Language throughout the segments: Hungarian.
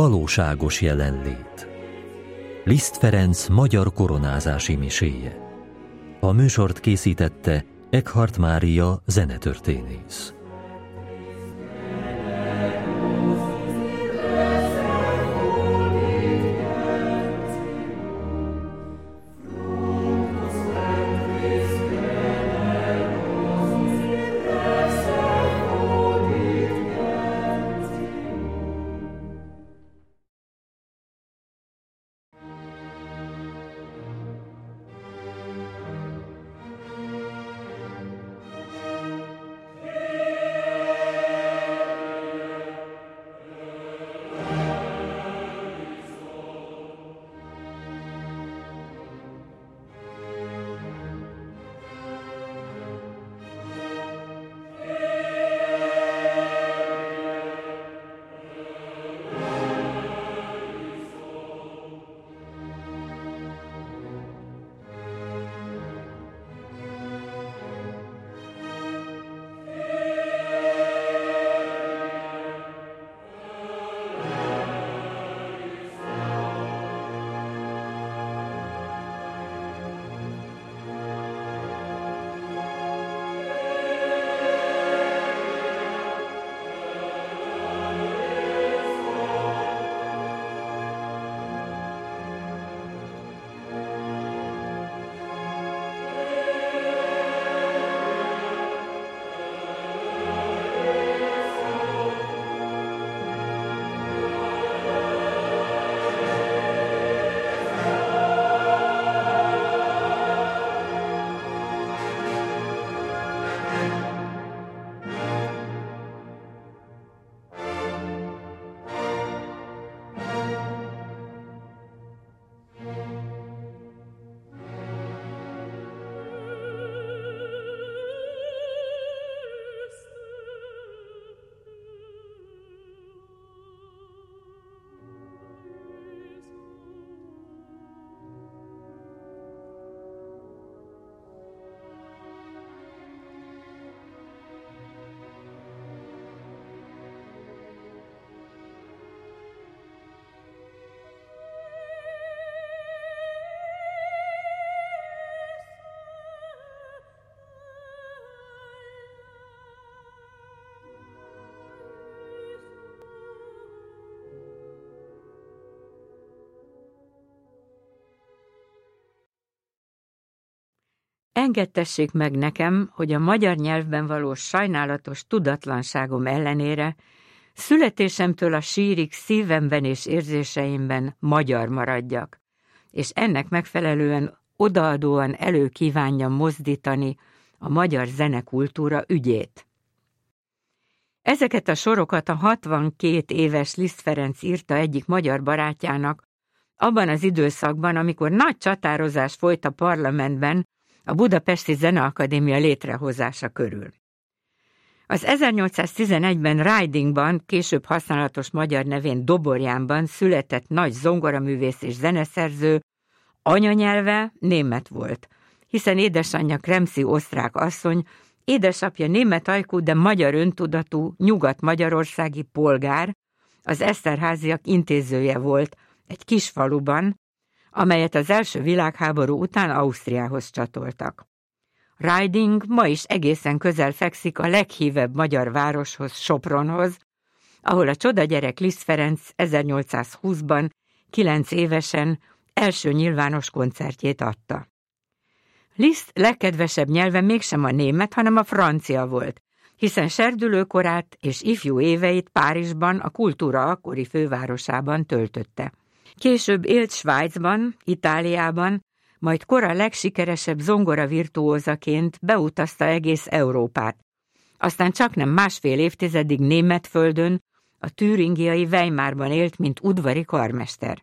Valóságos jelenlét. Liszt Ferenc magyar koronázási miséje. A műsort készítette Eckhardt Mária zenetörténész. Engedtessék meg nekem, hogy a magyar nyelvben való sajnálatos tudatlanságom ellenére születésemtől a sírig szívemben és érzéseimben magyar maradjak, és ennek megfelelően odaadóan előkívánjam mozdítani a magyar zenekultúra ügyét. Ezeket a sorokat a 62 éves Liszt Ferenc írta egyik magyar barátjának abban az időszakban, amikor nagy csatározás folyt a parlamentben a Budapesti Zeneakadémia létrehozása körül. Az 1811-ben Ridingban, később használatos magyar nevén Doborjánban született nagy zongoraművész és zeneszerző anyanyelve német volt, hiszen édesanyja Kremsi osztrák asszony, édesapja német ajkú, de magyar öntudatú, nyugat-magyarországi polgár, az Eszterházyak intézője volt egy kis faluban, amelyet az első világháború után Ausztriához csatoltak. Riding ma is egészen közel fekszik a leghívebb magyar városhoz, Sopronhoz, ahol a csodagyerek Liszt Ferenc 1820-ban, 9 évesen első nyilvános koncertjét adta. Liszt legkedvesebb nyelve mégsem a német, hanem a francia volt, hiszen serdülőkorát és ifjú éveit Párizsban, a kultúra akkori fővárosában töltötte. Később élt Svájcban, Itáliában, majd kora legsikeresebb zongoravirtuózaként beutazta egész Európát. Aztán csaknem másfél évtizedig németföldön, a türingiai Weimarban élt, mint udvari karmester.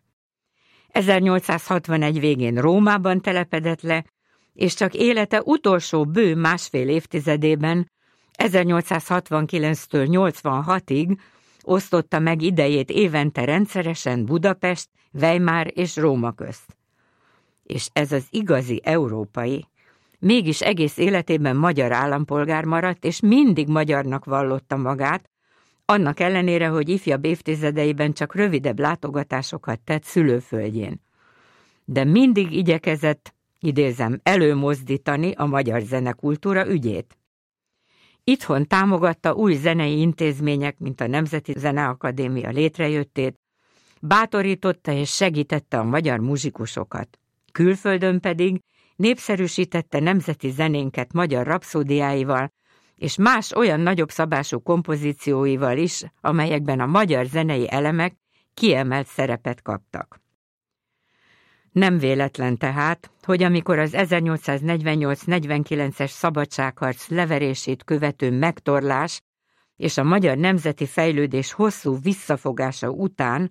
1861 végén Rómában telepedett le, és csak élete utolsó bő másfél évtizedében, 1869-től 86-ig osztotta meg idejét évente rendszeresen Budapest, Weimar és Róma közt. És ez az igazi európai. Mégis egész életében magyar állampolgár maradt, és mindig magyarnak vallotta magát, annak ellenére, hogy ifjabb évtizedeiben csak rövidebb látogatásokat tett szülőföldjén. De mindig igyekezett, idézem, előmozdítani a magyar zenekultúra ügyét. Itthon támogatta új zenei intézmények, mint a Nemzeti Zeneakadémia létrejöttét, bátorította és segítette a magyar muzsikusokat. Külföldön pedig népszerűsítette nemzeti zenénket magyar rapszódiáival, és más olyan nagyobb szabású kompozícióival is, amelyekben a magyar zenei elemek kiemelt szerepet kaptak. Nem véletlen tehát, hogy amikor az 1848-49-es szabadságharc leverését követő megtorlás és a magyar nemzeti fejlődés hosszú visszafogása után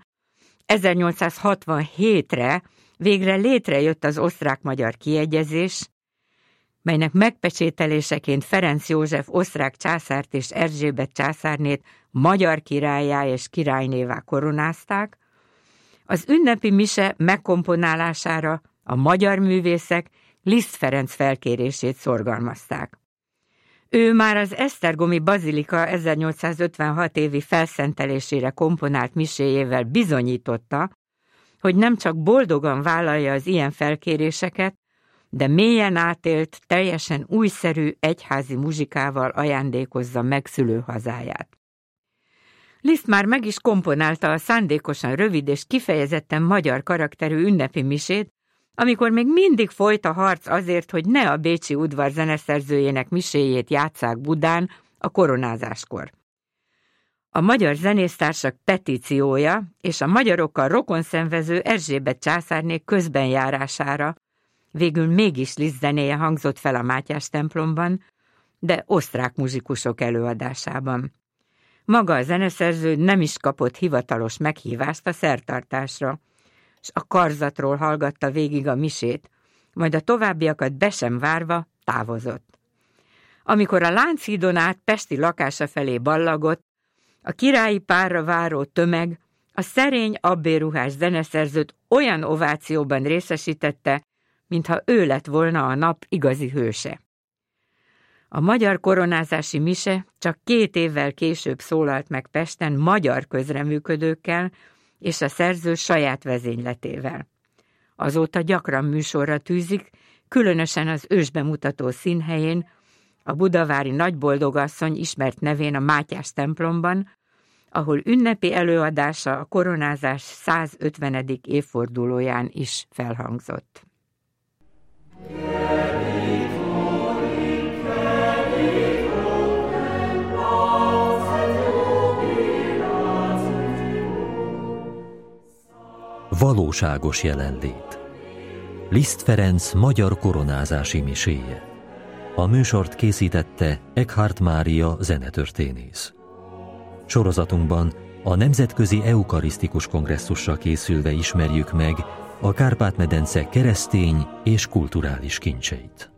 1867-re végre létrejött az osztrák-magyar kiegyezés, melynek megpecsételéseként Ferenc József osztrák császárt és Erzsébet császárnét magyar királlyá és királynévá koronázták, az ünnepi mise megkomponálására a magyar művészek Liszt Ferenc felkérését szorgalmazták. Ő már az esztergomi bazilika 1856 évi felszentelésére komponált miséjével bizonyította, hogy nem csak boldogan vállalja az ilyen felkéréseket, de mélyen átélt, teljesen újszerű egyházi muzsikával ajándékozza meg szülőhazáját. Liszt már meg is komponálta a szándékosan rövid és kifejezetten magyar karakterű ünnepi misét, amikor még mindig folyt a harc azért, hogy ne a bécsi udvar zeneszerzőjének miséjét játsszák Budán a koronázáskor. A magyar zenésztársak petíciója és a magyarokkal rokonszenvező Erzsébet császárné közbenjárására végül mégis Liszt zenéje hangzott fel a Mátyás templomban, de osztrák muzsikusok előadásában. Maga a zeneszerző nem is kapott hivatalos meghívást a szertartásra, s a karzatról hallgatta végig a misét, majd a továbbiakat be sem várva távozott. Amikor a Lánchídon át pesti lakása felé ballagott, a királyi párra váró tömeg a szerény abbéruhás zeneszerzőt olyan ovációban részesítette, mintha ő lett volna a nap igazi hőse. A magyar koronázási mise csak 2 évvel később szólalt meg Pesten magyar közreműködőkkel és a szerző saját vezényletével. Azóta gyakran műsorra tűzik, különösen az ősbemutató színhelyén, a budavári Nagyboldogasszony ismert nevén a Mátyás templomban, ahol ünnepi előadása a koronázás 150. évfordulóján is felhangzott. Valóságos jelenlét. Liszt Ferenc magyar koronázási miséje. A műsort készítette Eckhart Mária zenetörténész. Sorozatunkban a Nemzetközi Eukarisztikus Kongresszusra készülve ismerjük meg a Kárpát-medence keresztény és kulturális kincseit.